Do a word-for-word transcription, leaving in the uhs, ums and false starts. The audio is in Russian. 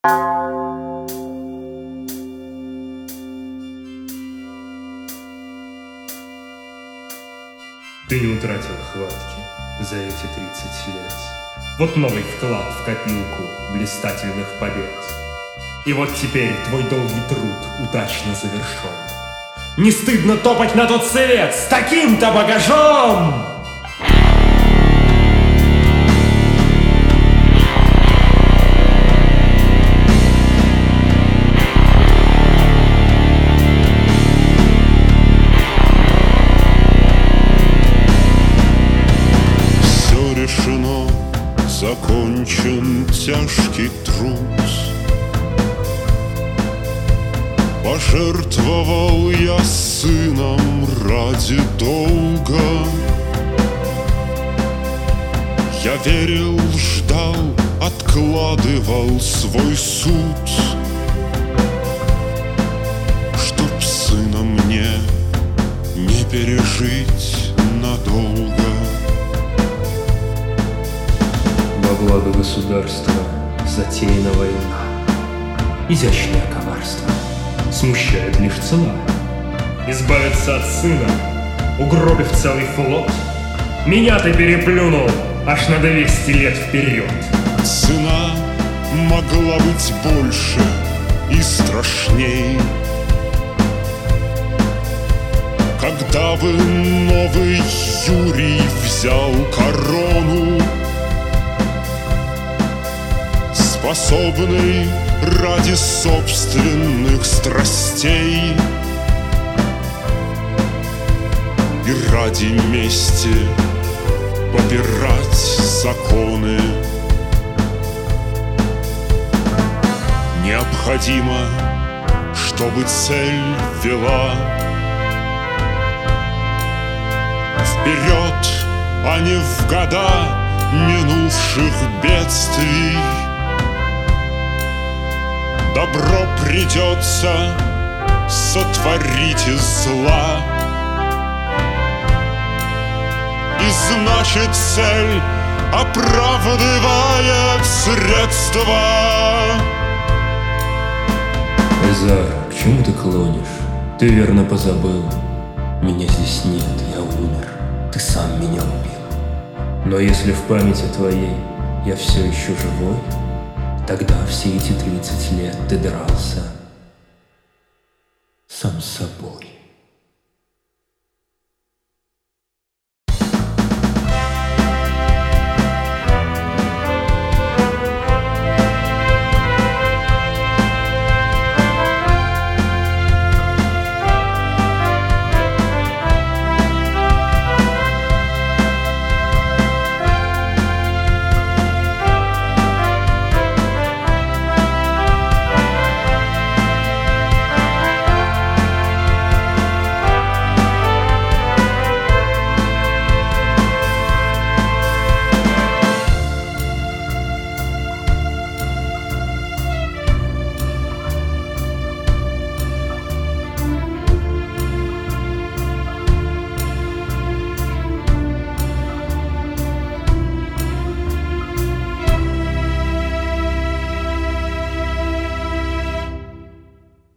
Ты не утратил хватки за эти тридцать лет. Вот новый вклад в копилку блистательных побед. И вот теперь твой долгий труд удачно завершен. Не стыдно топать на тот свет с таким-то багажом! Все решено, закончен тяжкий труд. Пожертвовал я сыном ради долга. Я верил, ждал, откладывал свой суд, чтоб сына мне не пережить надолго. Во благо государства затеяна война. Изящное коварство смущает лишь цена. Избавиться от сына, угробив целый флот. Меня ты переплюнул аж на двести лет вперед. Цена могла быть больше и страшней. Когда бы новый Юрий взял корону, способный ради собственных страстей и ради мести попирать законы. Необходимо, чтобы цель вела вперед, а не в года минувших бедствий. Добро придется сотворить из зла, и значит цель оправдывает средства. Эльзар, к чему ты клонишь? Ты верно позабыл. Меня здесь нет, я умер. Ты сам меня убил. Но если в памяти твоей я все еще живой, тогда все эти тридцать лет ты дрался сам с собой.